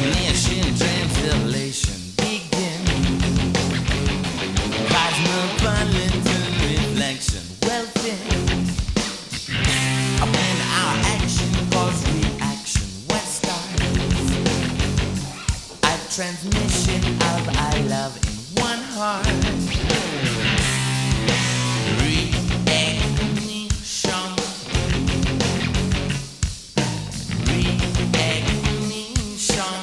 ignition, translation begin. Cosmopolitan reflection, well thin. When our action cause reaction, what starts? A transmission of our love in one heart. Reignition. Reignition.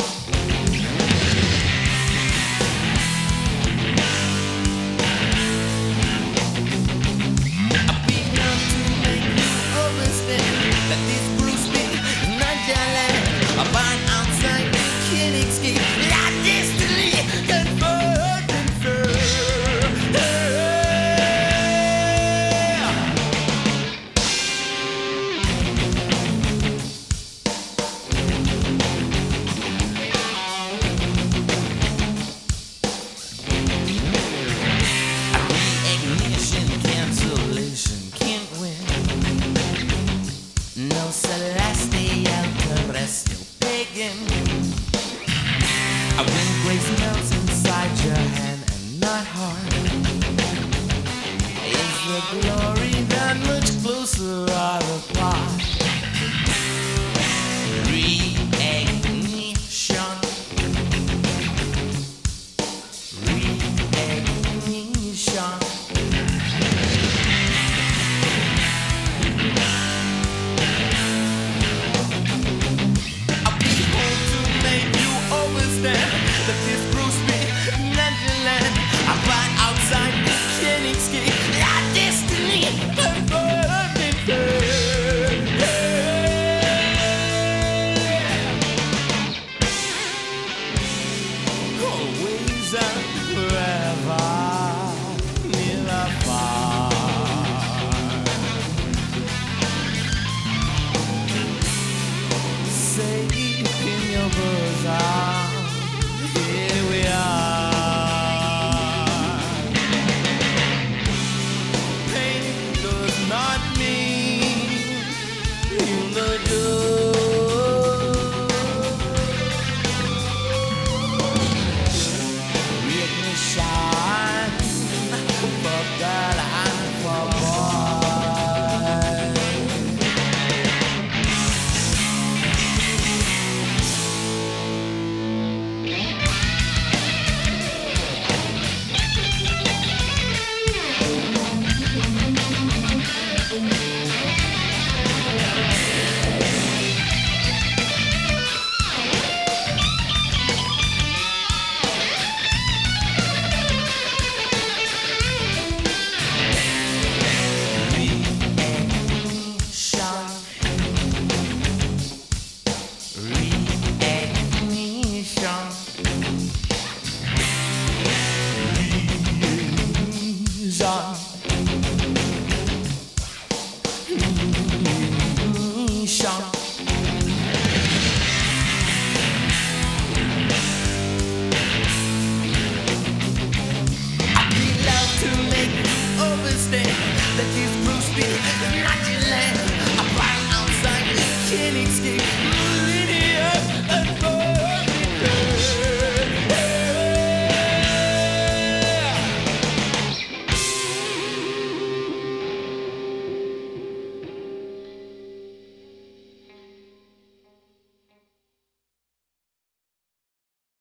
I've begun to make you understand that this Bruce Lee is not your land. A barn outside the killing scheme. La destiny confirmed, Ignition, cancellation, can't win. No celestial, terrestrial, pagan. When grace melts inside your hand and not hard, is the glow.